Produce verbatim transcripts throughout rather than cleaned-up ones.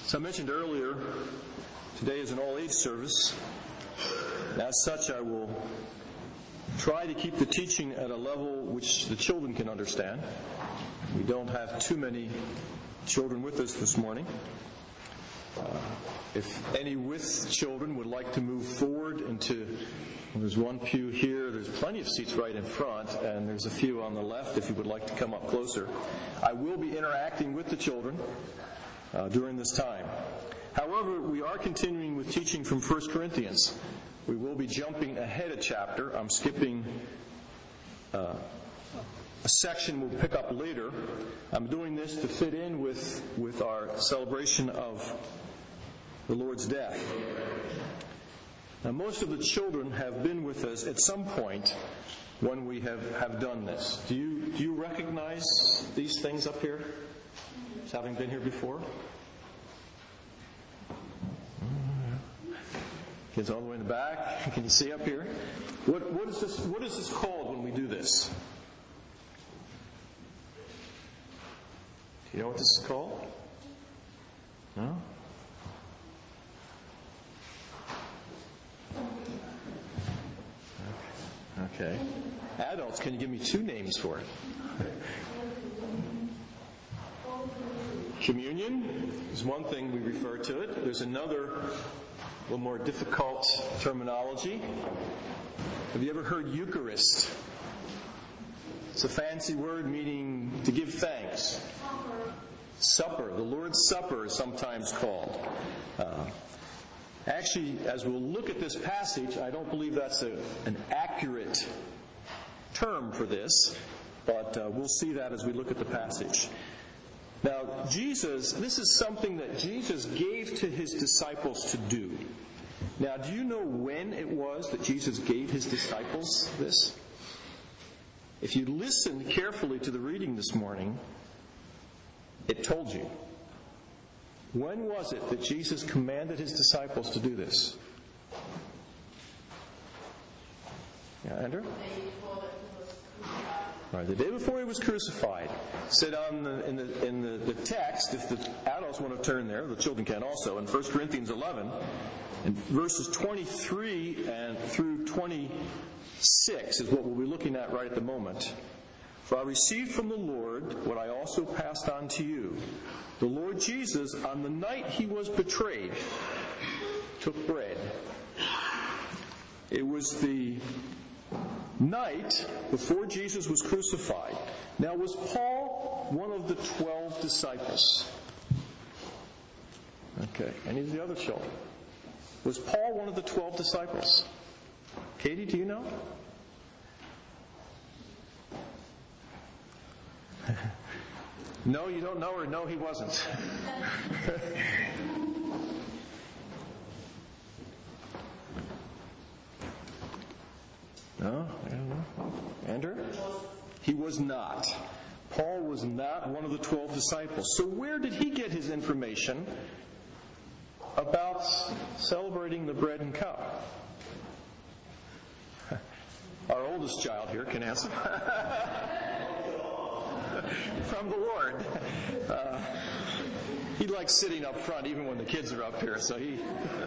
As I mentioned earlier, today is an all-age service. As such, I will try to keep the teaching at a level which the children can understand. We don't have too many children with us this morning. Uh, if any with children would like to move forward into, well, there's one pew here, there's plenty of seats right in front, and there's a few on the left if you would like to come up closer. I will be interacting with the children uh, during this time. However, we are continuing with teaching from First Corinthians. We will be jumping ahead a chapter. I'm skipping uh, a section we'll pick up later. I'm doing this to fit in with, with our celebration of the Lord's death. Now, most of the children have been with us at some point when we have, have done this. Do you, do you recognize these things up here, as having been here before? Kids all the way in the back. Can you see up here? What, what is this? What is this called when we do this? Do you know what this is called? No? Okay. Adults, can you give me two names for it? Communion is one thing we refer to it. There's another, a little more difficult terminology. Have you ever heard Eucharist? It's a fancy word meaning to give thanks. Supper. The Lord's Supper is sometimes called. Uh, actually, as we'll look at this passage, I don't believe that's a, an accurate term for this, but uh, we'll see that as we look at the passage. Now, Jesus, this is something that Jesus gave to his disciples to do. Now, do you know when it was that Jesus gave his disciples this? If you listen carefully to the reading this morning, it told you. When was it that Jesus commanded his disciples to do this? Yeah, Andrew? Right, the day before he was crucified. Said on the, in the in the, the text, if the adults want to turn there, the children can also, in First Corinthians eleven, in verses twenty-three and through twenty-six is what we'll be looking at right at the moment. For I received from the Lord what I also passed on to you. The Lord Jesus, on the night he was betrayed, took bread. It was the night before Jesus was crucified. Now, was Paul one of the twelve disciples? Okay, any of the other children? Was Paul one of the twelve disciples? Katie, do you know? No, you don't know, or no, he wasn't. No, I don't know. Andrew? He was not. Paul was not one of the twelve disciples. So where did he get his information about celebrating the bread and cup? Our oldest child here can answer. From the Lord. Uh, he likes sitting up front even when the kids are up here, so he...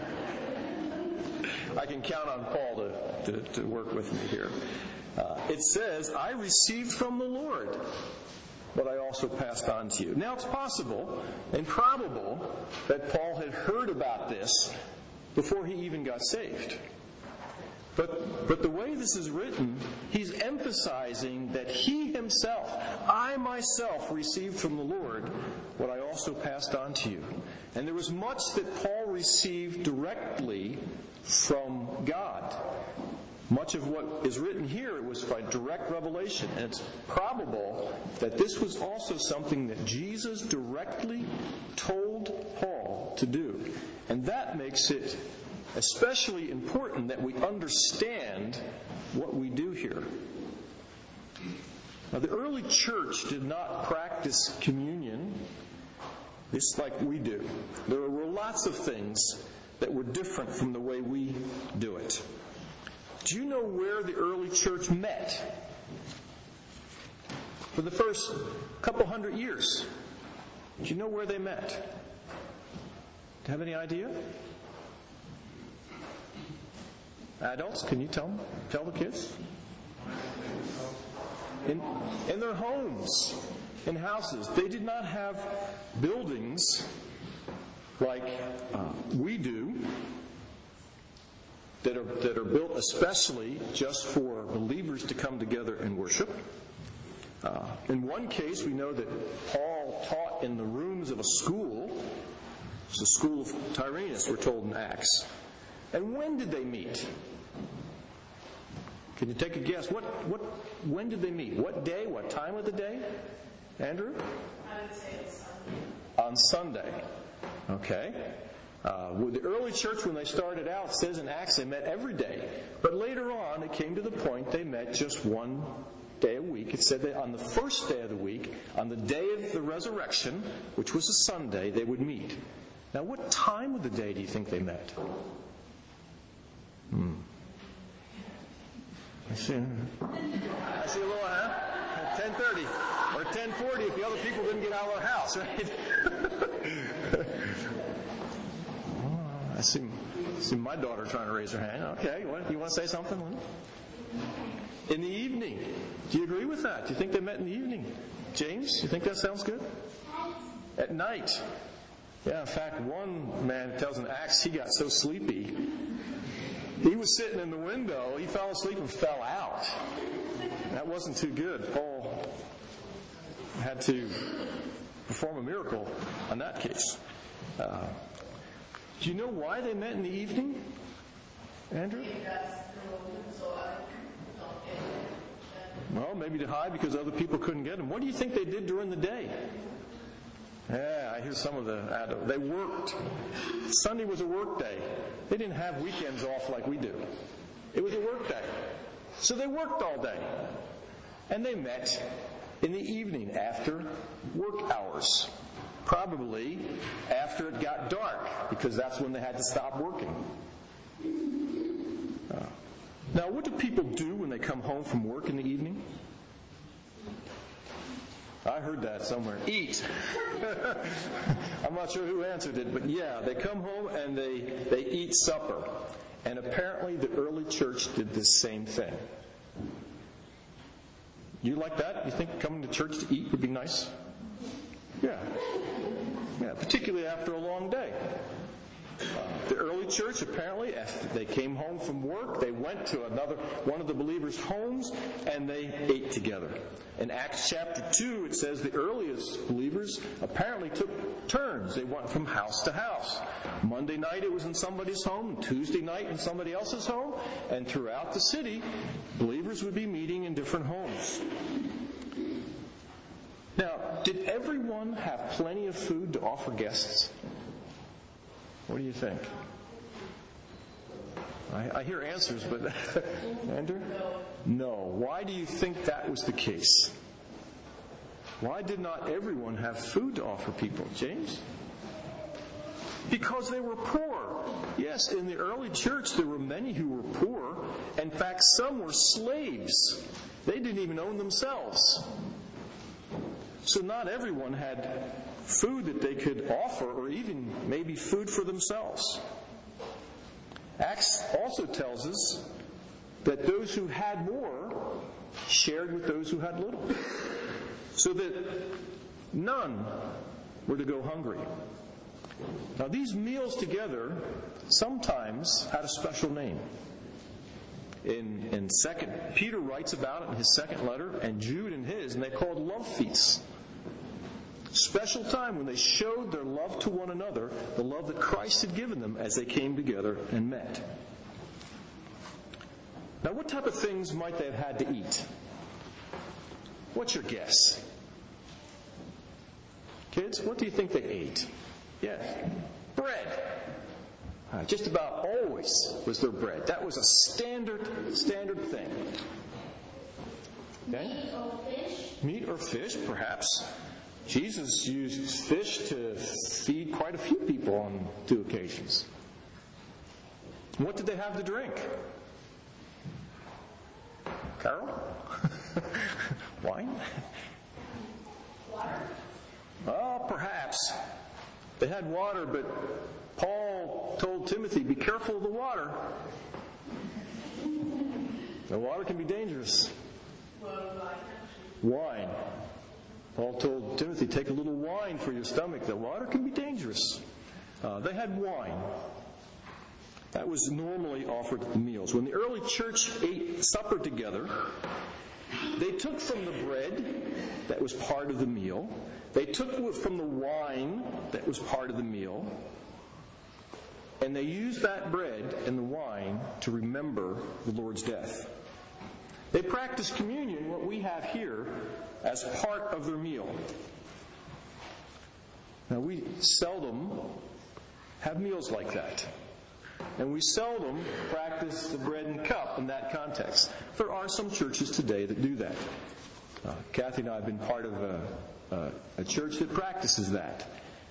I can count on Paul to, to, to work with me here. Uh, it says, I received from the Lord what I also passed on to you. Now, it's possible and probable that Paul had heard about this before he even got saved. But, but the way this is written, he's emphasizing that he himself, I myself received from the Lord what I also passed on to you. And there was much that Paul received directly from God. Much of what is written here was by direct revelation. And it's probable that this was also something that Jesus directly told Paul to do. And that makes it especially important that we understand what we do here. Now, the early church did not practice communion just like we do. There were lots of things that were different from the way we do it. Do you know where the early church met? For the first couple hundred years. Do you know where they met? you have any idea? Adults, can you tell them? Tell the kids? In, in their homes, in houses. They did not have buildings like uh, we do that are, that are built especially just for believers to come together and worship. Uh, in one case, we know that Paul taught in the rooms of a school. It's the school of Tyrannus, we're told in Acts. And when did they meet? Can you take a guess? What, what, when did they meet? What day? What time of the day? Andrew? I would say it's Sunday. On Sunday. Okay. Uh, with the early church, when they started out, it says in Acts they met every day. But later on, it came to the point they met just one day a week. It said that on the first day of the week, on the day of the resurrection, which was a Sunday, they would meet. Now, what time of the day do you think they met? Hmm. I see. I see a little, huh? ten thirty or ten forty if the other people didn't get out of their house, right? oh, I see, see my daughter trying to raise her hand. Okay, what, you want to say something, Lynn? In the evening. Do you agree with that? Do you think they met in the evening? James, you think that sounds good? At night. Yeah, in fact, one man tells in Acts he got so sleepy, he was sitting in the window, he fell asleep and fell out. That wasn't too good. Paul had to perform a miracle in that case. Uh, do you know why they met in the evening, Andrew? Well, maybe to hide because other people couldn't get them. What do you think they did during the day? Yeah, I hear some of the adults. They worked. Sunday was a work day. They didn't have weekends off like we do. It was a work day. So they worked all day. And they met in the evening after work hours. Probably after it got dark, because that's when they had to stop working. Uh, now, what do people do when they come home from work in the evening? I heard that somewhere. Eat. I'm not sure who answered it, but yeah, they come home and they, they eat supper. And apparently the early church did the same thing. You like that? You think coming to church to eat would be nice? Yeah. Yeah, particularly after a long day. Uh, the early church, apparently, after they came home from work, they went to another one of the believers' homes and they ate together. In Acts chapter two, it says the earliest believers apparently took turns. They went from house to house. Monday night it was in somebody's home, Tuesday night in somebody else's home, and throughout the city, believers would be meeting in different homes. Now, did everyone have plenty of food to offer guests? What do you think? I, I hear answers, but Andrew? No. Why do you think that was the case? Why did not everyone have food to offer people? James? Because they were poor. Yes, in the early church there were many who were poor. In fact, some were slaves. They didn't even own themselves. So not everyone had food that they could offer, or even maybe food for themselves. Acts also tells us that those who had more shared with those who had little, so that none were to go hungry. Now these meals together sometimes had a special name. In, in second, Peter writes about it in his second letter, and Jude in his, and they called love feasts. Special time when they showed their love to one another, the love that Christ had given them as they came together and met. Now, what type of things might they have had to eat? What's your guess? Kids, what do you think they ate? Yes, bread. Uh, just about always was there bread. That was a standard, standard thing. Okay? Meat or fish? Meat or fish, perhaps. Jesus used fish to feed quite a few people on two occasions. What did they have to drink? Carol? Wine? Water? Oh, perhaps. They had water, but Paul told Timothy, be careful of the water. The water can be dangerous. Wine. Paul told Timothy, take a little wine for your stomach. The water can be dangerous. Uh, they had wine. That was normally offered at the meals. When the early church ate supper together, they took from the bread that was part of the meal. They took from the wine that was part of the meal. And they used that bread and the wine to remember the Lord's death. They practiced communion, what we have here, as part of their meal. Now, we seldom have meals like that. And we seldom practice the bread and cup in that context. There are some churches today that do that. Uh, Kathy and I have been part of a, a, a church that practices that.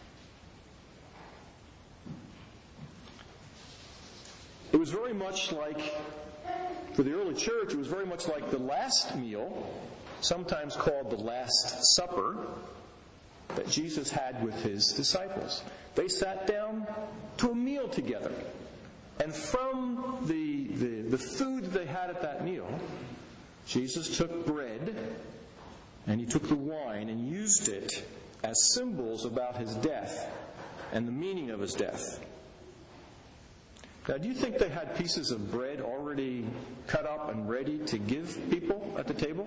It was very much like, for the early church, it was very much like the last meal, sometimes called the Last Supper, that Jesus had with his disciples. They sat down to a meal together. And from the, the, the food they had at that meal, Jesus took bread and he took the wine and used it as symbols about his death and the meaning of his death. Now, do you think they had pieces of bread already cut up and ready to give people at the table?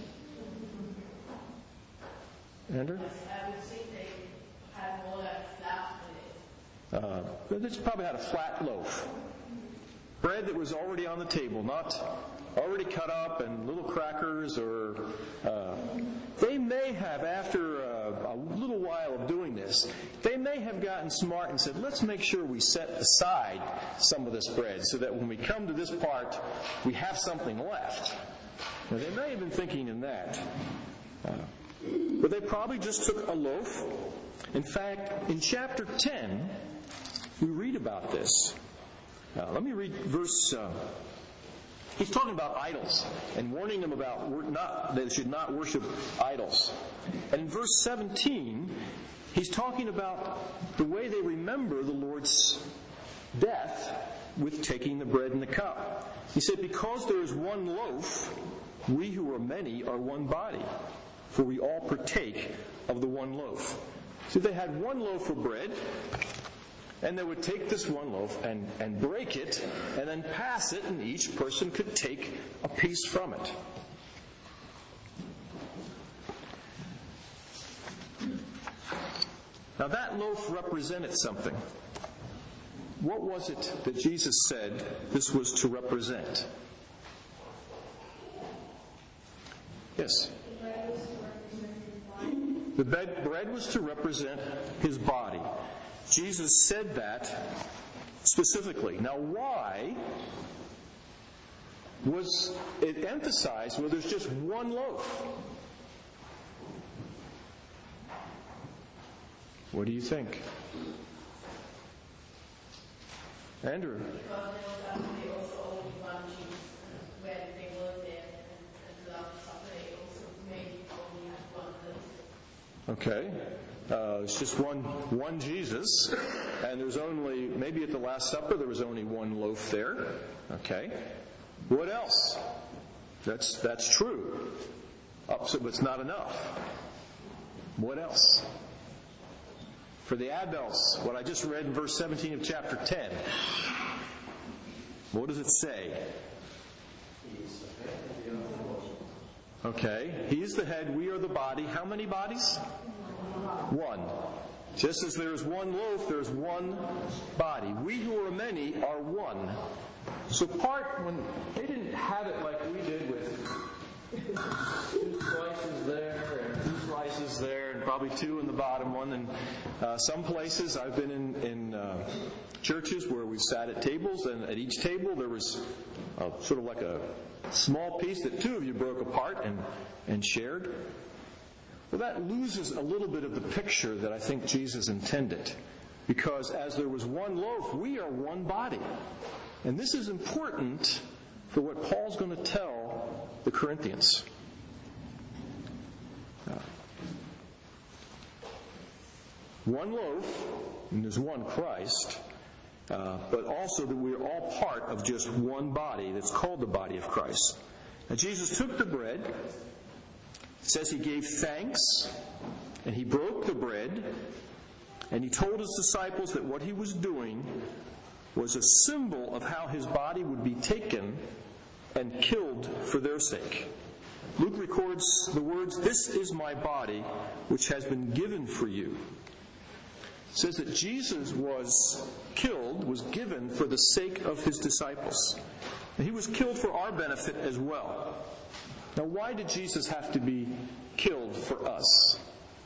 Andrew? I would think they had more like flat with it. Uh, they just probably had a flat loaf. Bread that was already on the table, not already cut up, and little crackers, or uh, they may have, after a, a little while of doing this, they may have gotten smart and said, let's make sure we set aside some of this bread so that when we come to this part, we have something left. Now, they may have been thinking in that. Uh, but they probably just took a loaf. In fact, in chapter ten, we read about this. Now, let me read verse... Uh, he's talking about idols and warning them about not, they should not worship idols. And in verse seventeen, he's talking about the way they remember the Lord's death with taking the bread and the cup. He said, because there is one loaf, we who are many are one body, for we all partake of the one loaf. So they had one loaf of bread, and they would take this one loaf and, and break it, and then pass it, and each person could take a piece from it. Now that loaf represented something. What was it that Jesus said this was to represent? Yes? The bread was to represent his body. Jesus said that specifically. Now, why was it emphasized where there's just one loaf? What do you think? Andrew? Because there was actually also only one cheese when they were there, and, and last supper they also maybe only had one loaf. Okay. Uh, it's just one one Jesus, and there's only, maybe at the Last Supper there was only one loaf there. Okay. What else? That's that's true. Oh, so it's not enough. What else? For the adults, what I just read in verse seventeen of chapter ten, what does it say? Okay. He's the head, we are the body. How many bodies? One. Just as there is one loaf, there is one body. We who are many are one. So part, when they didn't have it like we did with two slices there and two slices there and probably two in the bottom one. And uh, some places, I've been in, in uh, churches where we sat at tables, and at each table there was uh, sort of like a small piece that two of you broke apart and, and shared. Well, that loses a little bit of the picture that I think Jesus intended. Because as there was one loaf, we are one body. And this is important for what Paul's going to tell the Corinthians. Uh, one loaf, and there's one Christ, uh, but also that we're all part of just one body that's called the body of Christ. Now Jesus took the bread. It says he gave thanks, and he broke the bread, and he told his disciples that what he was doing was a symbol of how his body would be taken and killed for their sake. Luke records the words, "This is my body, which has been given for you." It says that Jesus was killed, was given for the sake of his disciples. And he was killed for our benefit as well. Now, why did Jesus have to be killed for us?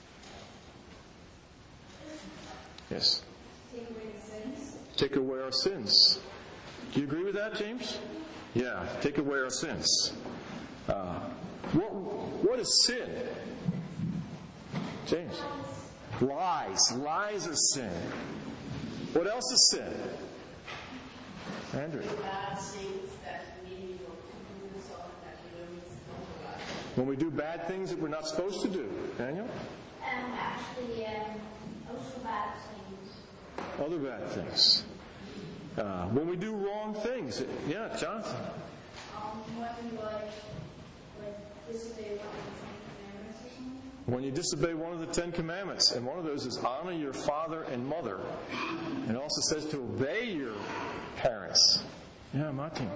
Yes. Take away the sins. Take away our sins. Do you agree with that, James? Yeah, take away our sins. Uh, what, what is sin? James? Lies. Lies is sin. What else is sin? Andrew? Bad things that we do so that we don't know about. When we do bad things that we're not supposed to do. Daniel? Um, actually, um, also bad things. Other bad things. Uh, when we do wrong things. Yeah, Jonathan? Um, when we like, like disobey one of the commandments or something. When you disobey one of the Ten Commandments, and one of those is honor your father and mother. And it also says to obey your parents. Yeah, Martin.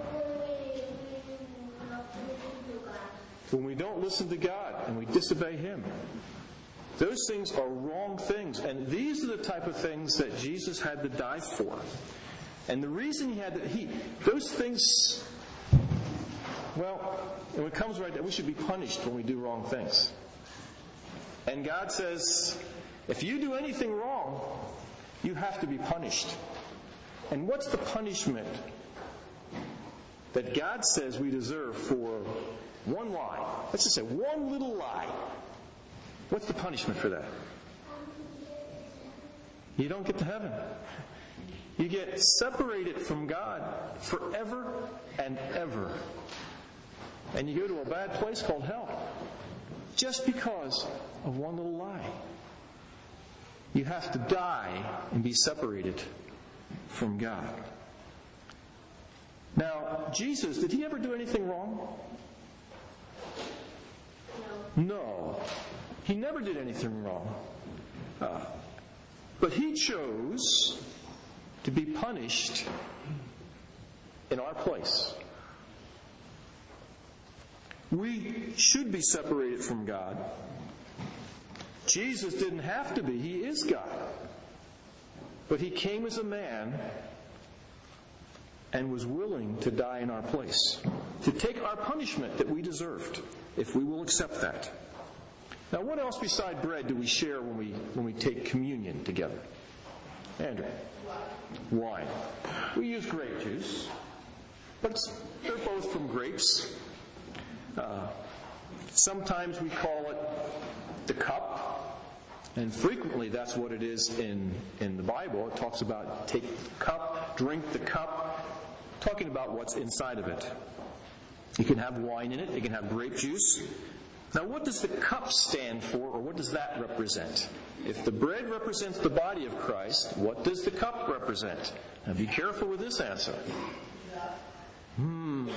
When we don't listen to God and we disobey Him. Those things are wrong things. And these are the type of things that Jesus had to die for. And the reason He had to, he, those things, well, and it comes right that we should be punished when we do wrong things. And God says, if you do anything wrong, you have to be punished. And what's the punishment that God says we deserve for one lie? Let's just say one little lie. What's the punishment for that? You don't get to heaven. You get separated from God forever and ever. And you go to a bad place called hell. Just because of one little lie. You have to die and be separated from God. Now, Jesus, did He ever do anything wrong? No. No. He never did anything wrong. Uh, but He chose to be punished in our place. We should be separated from God. Jesus didn't have to be. He is God. But He came as a man and was willing to die in our place, to take our punishment that we deserved, if we will accept that. Now, what else beside bread do we share when we when we take communion together? Andrew? Wine. We use grape juice, but it's, they're both from grapes. Uh, sometimes we call it the cup, and frequently that's what it is in, in the Bible. It talks about take the cup, drink the cup, talking about what's inside of it. You can have wine in it, you can have grape juice. Now, what does the cup stand for, or what does that represent? If the bread represents the body of Christ, what does the cup represent? Now, be careful with this answer. Hmm.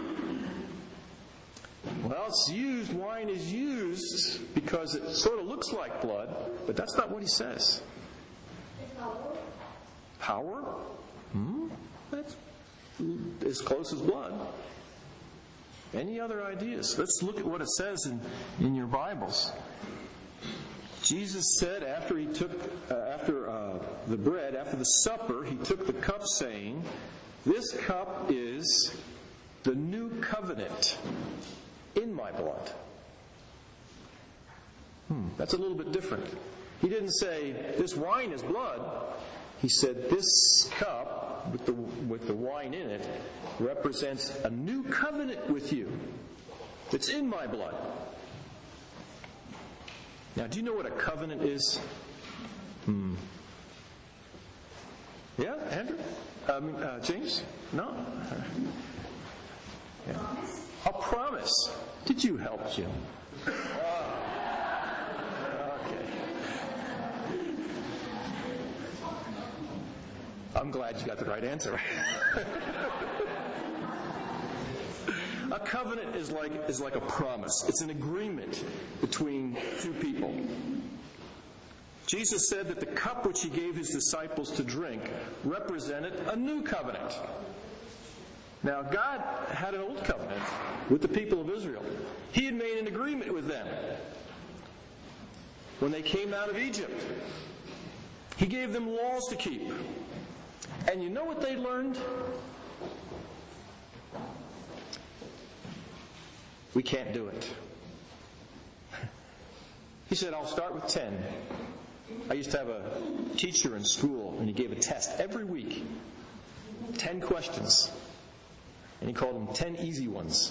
Well, it's used, wine is used because it sort of looks like blood, but that's not what he says. Power. Power? Hmm? That's as close as blood. Any other ideas? Let's look at what it says in, in your Bibles. Jesus said after he took, uh, after uh, the bread, after the supper, he took the cup saying, "This cup is the new covenant in my blood." Hmm, that's a little bit different. He didn't say, "This wine is blood." He said, "This cup with the with the wine in it represents a new covenant with you. It's in my blood." Now, do you know what a covenant is? Hmm. Yeah, Andrew? I mean, uh, James? No? Yeah. A promise. Did you help, Jim? Uh, okay. I'm glad you got the right answer. A covenant is like is like a promise. It's an agreement between two people. Jesus said that the cup which he gave his disciples to drink represented a new covenant. Now, God had an old covenant with the people of Israel. He had made an agreement with them when they came out of Egypt. He gave them laws to keep. And you know what they learned? We can't do it. He said, I'll start with ten. I used to have a teacher in school, and he gave a test every week. Ten questions. And he called them ten easy ones.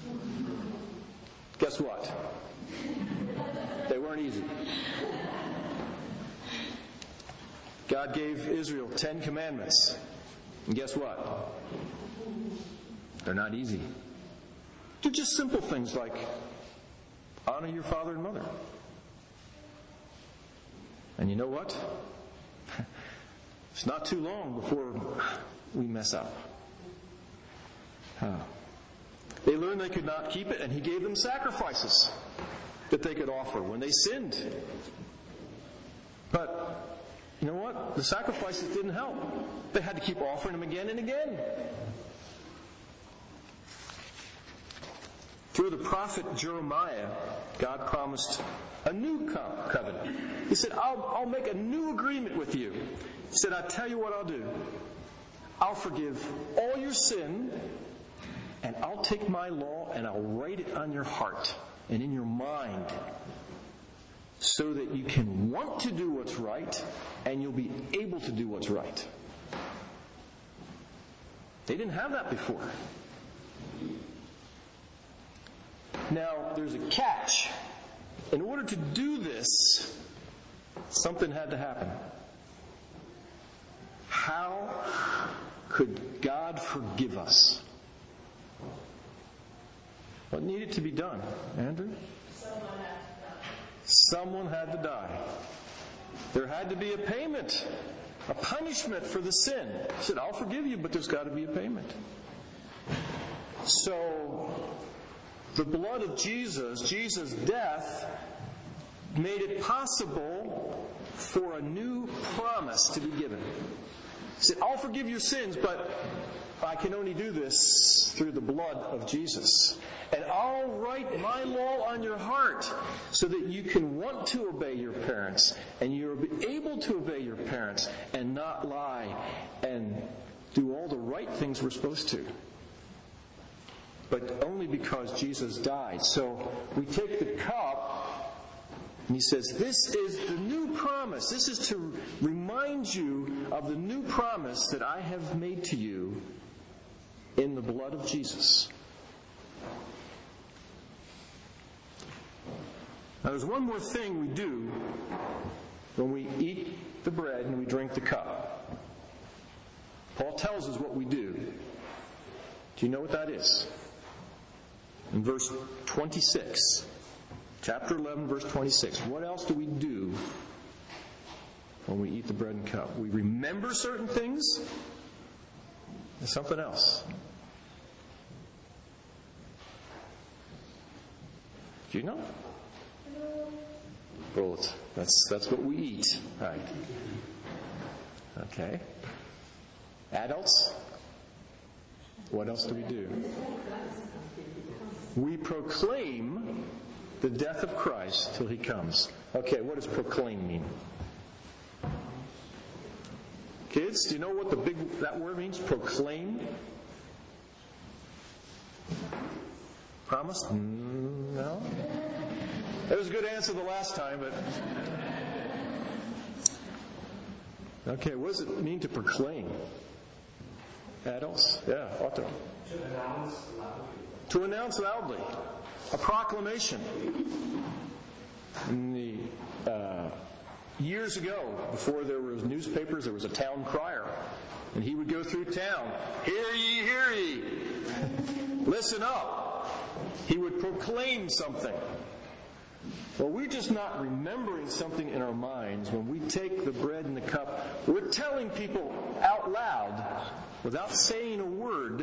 Guess what? They weren't easy. God gave Israel ten commandments. And guess what? They're not easy. They're just simple things like honor your father and mother. And you know what? It's not too long before we mess up. Huh. They learned they could not keep it, and he gave them sacrifices that they could offer when they sinned. But you know what? The sacrifices didn't help. They had to keep offering them again and again. Through the prophet Jeremiah, God promised a new covenant. He said, I'll, I'll make a new agreement with you. He said, I'll tell you what I'll do. I'll forgive all your sin, and I'll take my law and I'll write it on your heart and in your mind so that you can want to do what's right and you'll be able to do what's right. They didn't have that before. Now, there's a catch. In order to do this, something had to happen. How could God forgive us? What needed to be done, Andrew? Someone had to die. Someone had to die. There had to be a payment, a punishment for the sin. He said, I'll forgive you, but there's got to be a payment. So, the blood of Jesus, Jesus' death, made it possible for a new promise to be given. He said, I'll forgive your sins, but I can only do this through the blood of Jesus. And I'll write my law on your heart so that you can want to obey your parents and you're able to obey your parents and not lie and do all the right things we're supposed to. But only because Jesus died. So we take the cup and he says, this is the new promise. This is to remind you of the new promise that I have made to you in the blood of Jesus. Now there's one more thing we do when we eat the bread and we drink the cup. Paul tells us what we do. Do you know what that is? In verse twenty-six, chapter eleven, verse twenty-six, what else do we do when we eat the bread and cup? We remember certain things and something else. Do you know? Well, that's that's what we eat, right? Okay. Adults, what else do we do? We proclaim the death of Christ till he comes. Okay, what does proclaim mean? Kids, do you know what the big that word means? Proclaim? Promise? Mm, no? It was a good answer the last time, but... Okay, what does it mean to proclaim? Adults? Yeah, Otto. To announce loudly. To announce loudly. A proclamation. In the, uh, years ago, before there was newspapers, there was a town crier. And he would go through town. Hear ye, hear ye. Listen up. He would proclaim something. Well, we're just not remembering something in our minds. When we take the bread and the cup, we're telling people out loud, without saying a word,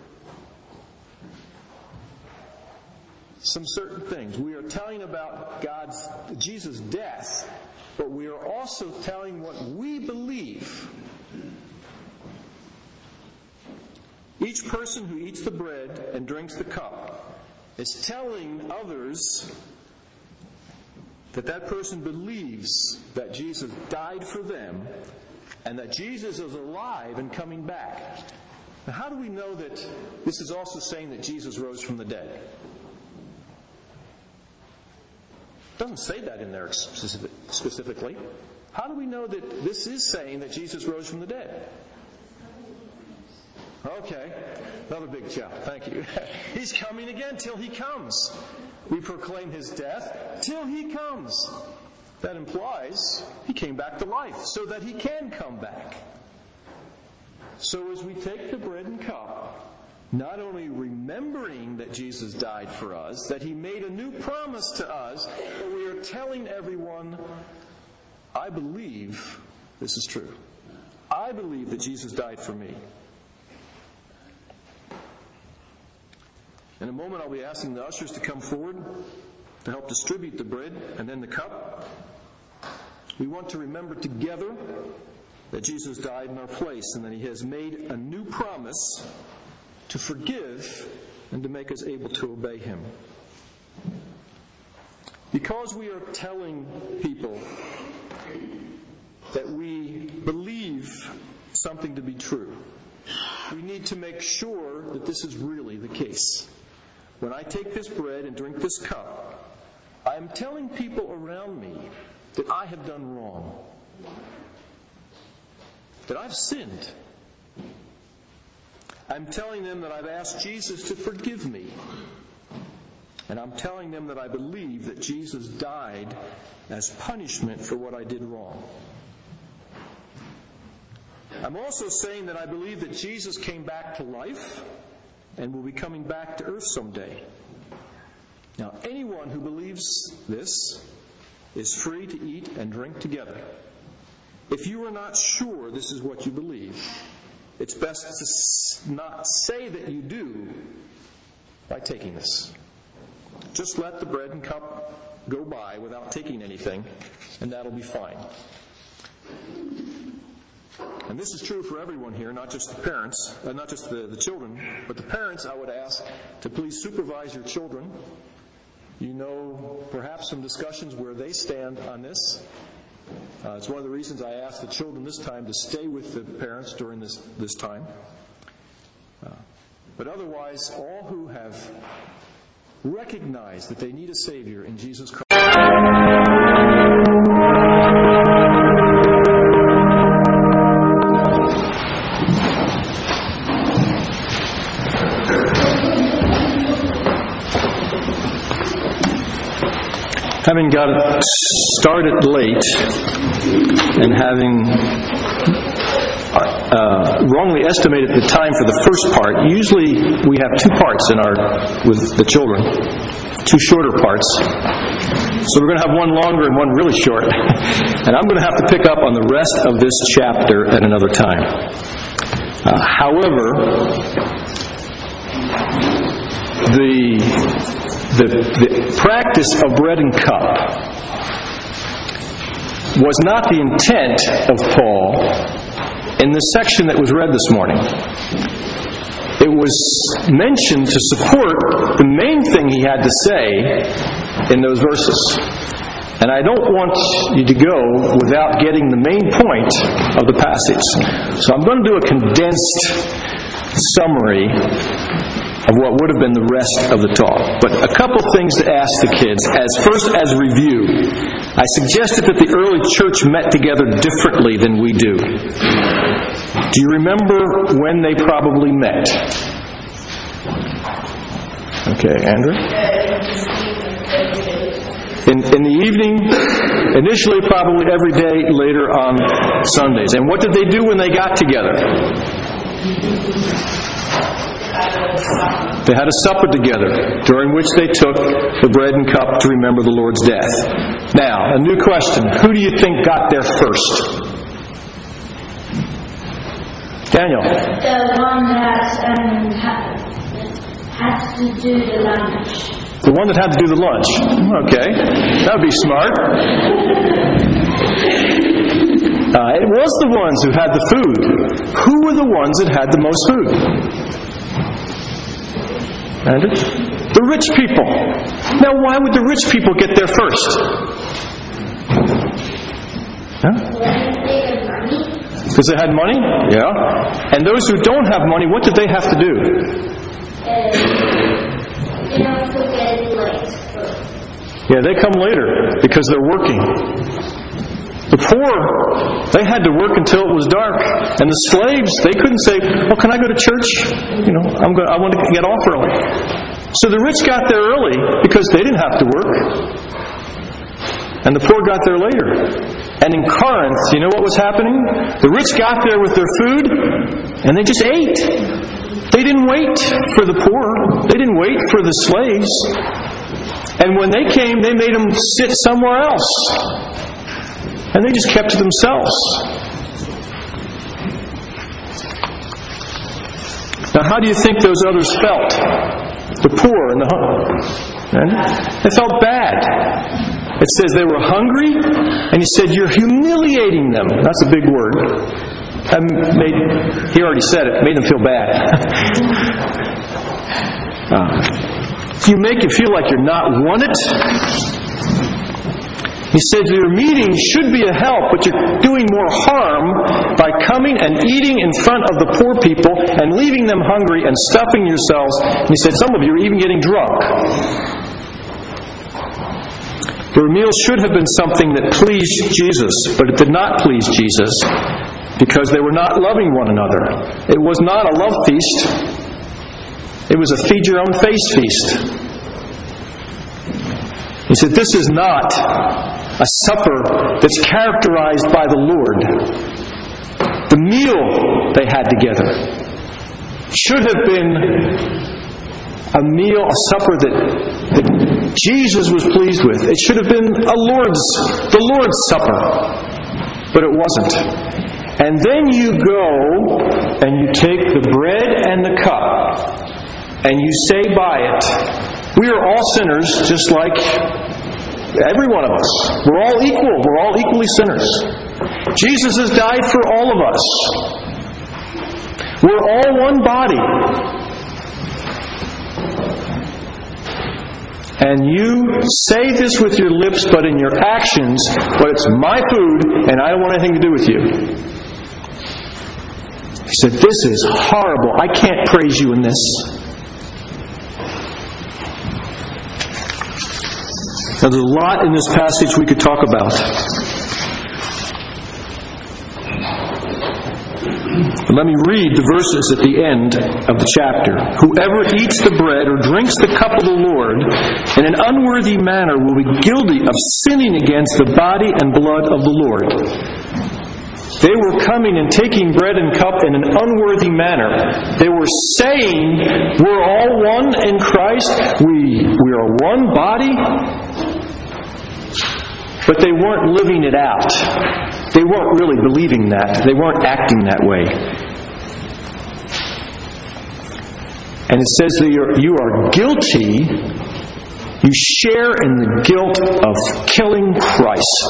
some certain things. We are telling about God's, Jesus' death, but we are also telling what we believe. Each person who eats the bread and drinks the cup is telling others that that person believes that Jesus died for them and that Jesus is alive and coming back. Now, how do we know that this is also saying that Jesus rose from the dead? It doesn't say that in there specific, specifically. How do we know that this is saying that Jesus rose from the dead? Okay, another big jump. Thank you. He's coming again till He comes. We proclaim His death till He comes. That implies He came back to life so that He can come back. So as we take the bread and cup, not only remembering that Jesus died for us, that He made a new promise to us, but we are telling everyone, I believe this is true. I believe that Jesus died for me. In a moment, I'll be asking the ushers to come forward to help distribute the bread and then the cup. We want to remember together that Jesus died in our place and that He has made a new promise to forgive and to make us able to obey Him. Because we are telling people that we believe something to be true, we need to make sure that this is really the case. When I take this bread and drink this cup, I am telling people around me that I have done wrong, that I've sinned. I'm telling them that I've asked Jesus to forgive me. And I'm telling them that I believe that Jesus died as punishment for what I did wrong. I'm also saying that I believe that Jesus came back to life and will be coming back to earth someday. Now, anyone who believes this is free to eat and drink together. If you are not sure this is what you believe, it's best to not say that you do by taking this. Just let the bread and cup go by without taking anything, and that'll be fine. And this is true for everyone here, not just the parents, uh, not just the, the children, but the parents. I would ask to please supervise your children. You know perhaps some discussions where they stand on this. Uh, it's one of the reasons I asked the children this time to stay with the parents during this, this time. Uh, but otherwise, all who have recognized that they need a Savior in Jesus Christ. Having got it started late and having uh, wrongly estimated the time for the first part, usually we have two parts in our with the children, two shorter parts. So we're going to have one longer and one really short. And I'm going to have to pick up on the rest of this chapter at another time. Uh, however, the The, the practice of bread and cup was not the intent of Paul in the section that was read this morning. It was mentioned to support the main thing he had to say in those verses. And I don't want you to go without getting the main point of the passage. So I'm going to do a condensed summary of what would have been the rest of the talk. But a couple things to ask the kids. As first, as review, I suggested that the early church met together differently than we do. Do you remember when they probably met? Okay, Andrew? In, in the evening, initially probably every day, later on Sundays. And what did they do when they got together? supper. They had a supper together, during which they took the bread and cup to remember the Lord's death. Now, a new question. Who do you think got there first? Daniel. The one that um, had, had to do the lunch. The one that had to do the lunch. Okay. That would be smart. Uh, it was the ones who had the food. Who were the ones that had the most food? Andrew? The rich people. Now, why would the rich people get there first? Huh? Because they had money? Yeah. And those who don't have money, what did they have to do? They don't forget late. Yeah, they come later because they're working. The poor, they had to work until it was dark. And the slaves, they couldn't say, well, can I go to church? You know, I'm going, I want to get off early. So the rich got there early because they didn't have to work. And the poor got there later. And in Corinth, you know what was happening? The rich got there with their food, and they just ate. They didn't wait for the poor. They didn't wait for the slaves. And when they came, they made them sit somewhere else. And they just kept to themselves. Now, how do you think those others felt? The poor and the hungry. They felt bad. It says they were hungry, and he said, you're humiliating them. That's a big word. That made, he already said it. Made them feel bad. uh, you make you feel like you're not wanted. He said your meeting should be a help, but you're doing more harm by coming and eating in front of the poor people and leaving them hungry and stuffing yourselves. And he said some of you are even getting drunk. Their meal should have been something that pleased Jesus, but it did not please Jesus because they were not loving one another. It was not a love feast. It was a feed your own face feast. He said, this is not a supper that's characterized by the Lord. The meal they had together should have been a meal, a supper that, that Jesus was pleased with. It should have been a Lord's, the Lord's Supper. But it wasn't. And then you go and you take the bread and the cup and you say by it, we are all sinners just like every one of us. We're all equal. We're all equally sinners. Jesus has died for all of us. We're all one body. And you say this with your lips, but in your actions, but it's my food, and I don't want anything to do with you. He said, this is horrible. I can't praise you in this. Now, there's a lot in this passage we could talk about. But let me read the verses at the end of the chapter. Whoever eats the bread or drinks the cup of the Lord in an unworthy manner will be guilty of sinning against the body and blood of the Lord. They were coming and taking bread and cup in an unworthy manner. They were saying, we're all one in Christ. We, we are one body. But they weren't living it out. They weren't really believing that. They weren't acting that way. And it says that you're, you are guilty. You share in the guilt of killing Christ.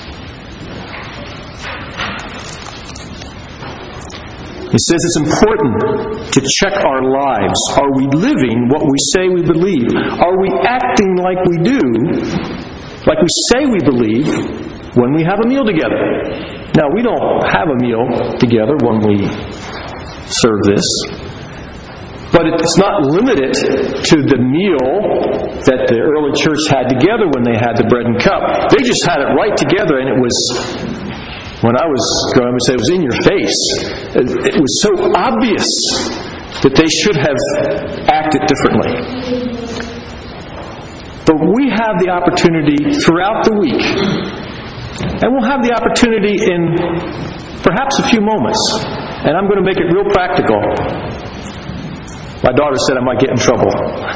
It says it's important to check our lives. Are we living what we say we believe? Are we acting like we do, like we say we believe, when we have a meal together? Now, we don't have a meal together when we serve this. But it's not limited to the meal that the early church had together when they had the bread and cup. They just had it right together, and it was, when I was going to say, it was in your face. It was so obvious that they should have acted differently. But we have the opportunity throughout the week, and we'll have the opportunity in perhaps a few moments, and I'm going to make it real practical. My daughter said I might get in trouble.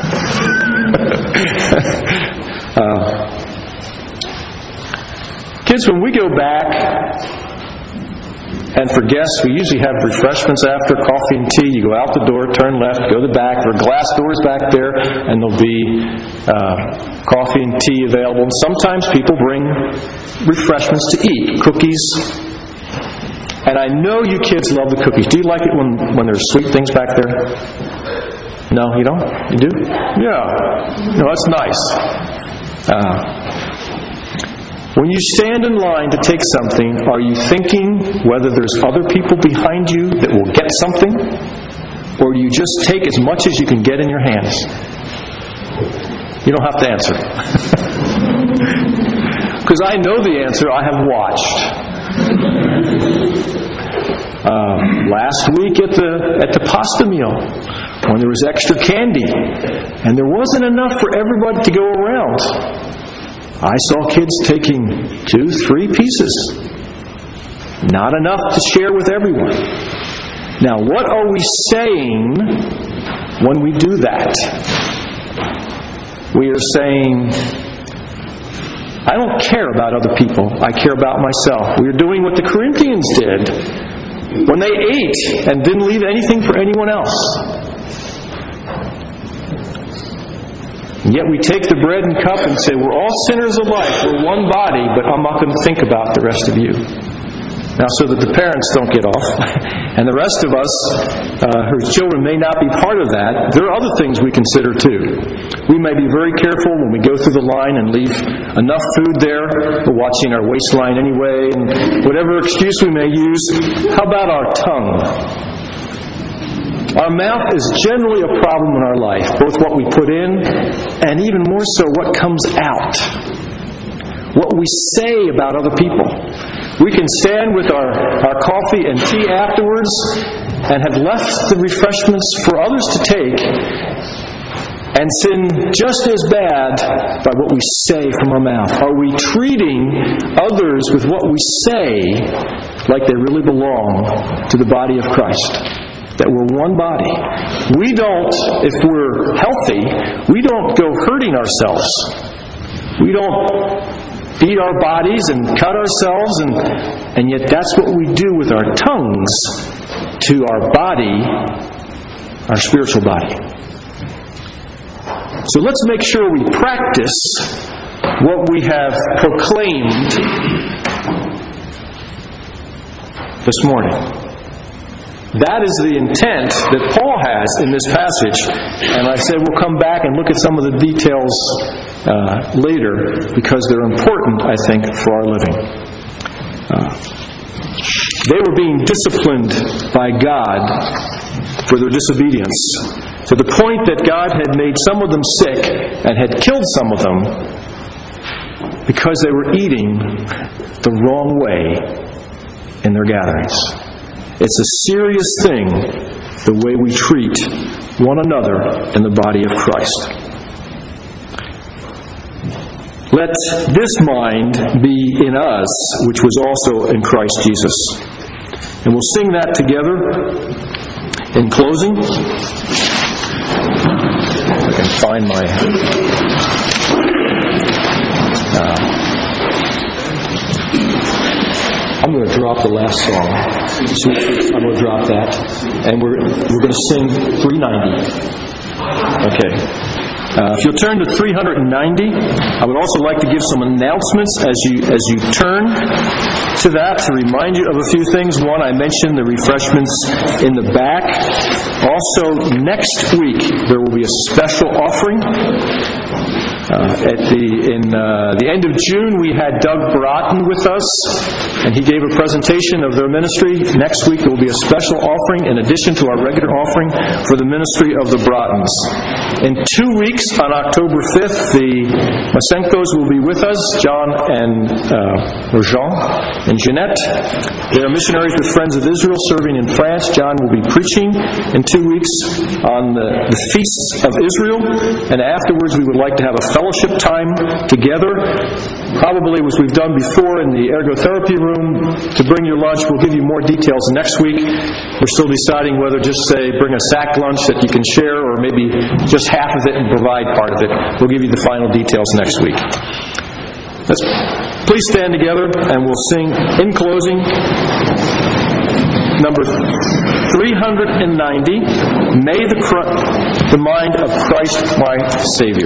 uh, kids, when we go back, and for guests, we usually have refreshments after, coffee and tea. You go out the door, turn left, go to the back. There are glass doors back there, and there'll be uh, coffee and tea available. And sometimes people bring refreshments to eat, cookies. And I know you kids love the cookies. Do you like it when, when there's sweet things back there? No, you don't? You do? Yeah. No, that's nice. Uh, When you stand in line to take something, are you thinking whether there's other people behind you that will get something? Or do you just take as much as you can get in your hands? You don't have to answer. Because I know the answer. I have watched. Uh, last week at the at the pasta meal, when there was extra candy, and there wasn't enough for everybody to go around, I saw kids taking two, three pieces. Not enough to share with everyone. Now, what are we saying when we do that? We are saying, I don't care about other people. I care about myself. We are doing what the Corinthians did when they ate and didn't leave anything for anyone else. And yet we take the bread and cup and say, we're all sinners alike, we're one body, but I'm not going to think about the rest of you. Now, so that the parents don't get off, and the rest of us, uh, whose children may not be part of that, there are other things we consider too. We may be very careful when we go through the line and leave enough food there. We're watching our waistline anyway, and whatever excuse we may use. How about our tongue? Our mouth is generally a problem in our life, both what we put in and even more so what comes out. What we say about other people. We can stand with our, our coffee and tea afterwards and have left the refreshments for others to take and sin just as bad by what we say from our mouth. Are we treating others with what we say like they really belong to the body of Christ? That we're one body. We don't, if we're healthy, we don't go hurting ourselves. We don't beat our bodies and cut ourselves, and, and yet that's what we do with our tongues to our body, our spiritual body. So let's make sure we practice what we have proclaimed this morning. That is the intent that Paul has in this passage. And I said we'll come back and look at some of the details uh, later because they're important, I think, for our living. Uh, they were being disciplined by God for their disobedience to the point that God had made some of them sick and had killed some of them because they were eating the wrong way in their gatherings. It's a serious thing, the way we treat one another in the body of Christ. Let this mind be in us, which was also in Christ Jesus. And we'll sing that together in closing. If I can find my... Uh, I'm going to drop the last song. So I'm going to drop that. And we're we're going to sing three ninety. Okay. Uh, if you'll turn to three ninety, I would also like to give some announcements as you as you turn to that to remind you of a few things. One, I mentioned the refreshments in the back. Also, next week there will be a special offering. Uh, at the in uh, the end of June, we had Doug Broughton with us, and he gave a presentation of their ministry. Next week, there will be a special offering in addition to our regular offering for the ministry of the Broughtons. In two weeks, on October fifth, the Masenkos will be with us, John and uh, or Jean and Jeanette. They are missionaries with Friends of Israel serving in France. John will be preaching in two weeks on the, the feasts of Israel, and afterwards we would like to have a fellowship time together. probably as we've done before in the ergotherapy room, to bring your lunch. We'll give you more details next week. We're still deciding whether just say bring a sack lunch that you can share or maybe just half of it and provide part of it. We'll give you the final details next week. Let's please stand together and we'll sing in closing number three hundred ninety, May the, the Mind of Christ My Savior.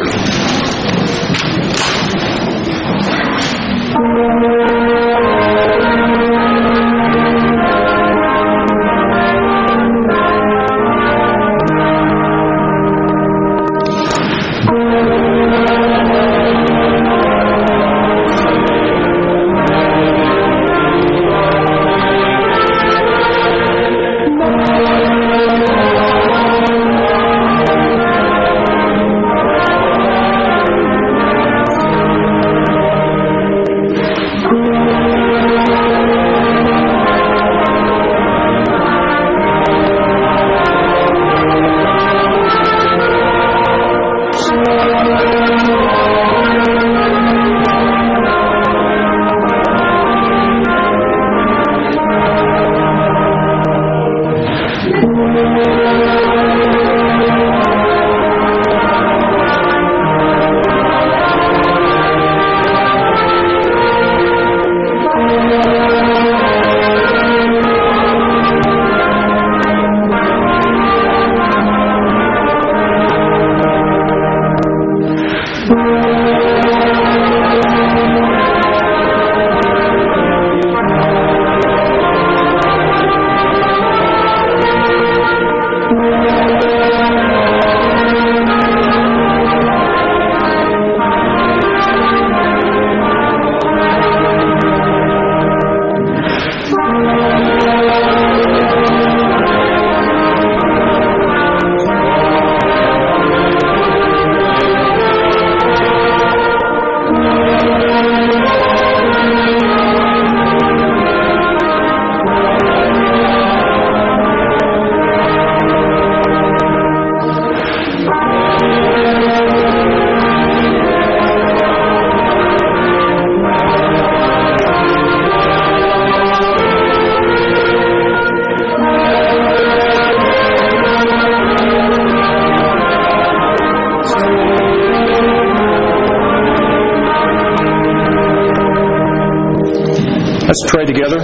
Let's pray together.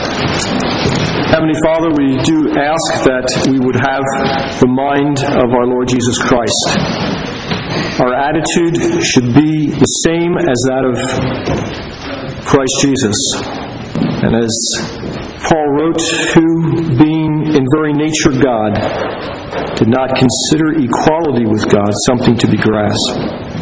Heavenly Father, we do ask that we would have the mind of our Lord Jesus Christ. Our attitude should be the same as that of Christ Jesus. And as Paul wrote, who, being in very nature God, did not consider equality with God something to be grasped.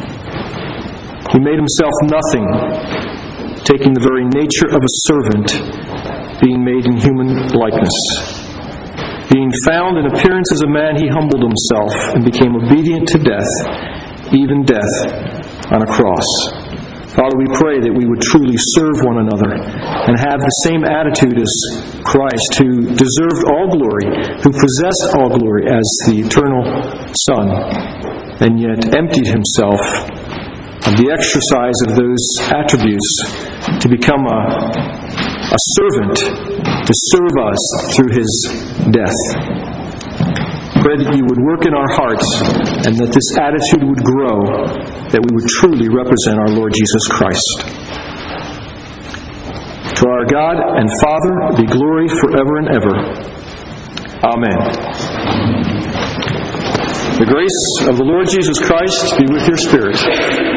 He made himself nothing, taking the very nature of a servant, being made in human likeness. Being found in appearance as a man, he humbled himself and became obedient to death, even death on a cross. Father, we pray that we would truly serve one another and have the same attitude as Christ, who deserved all glory, who possessed all glory as the eternal Son, and yet emptied himself of the exercise of those attributes to become a, a servant to serve us through his death. Pray that you would work in our hearts and that this attitude would grow, that we would truly represent our Lord Jesus Christ. To our God and Father be glory forever and ever. Amen. The grace of the Lord Jesus Christ be with your spirit.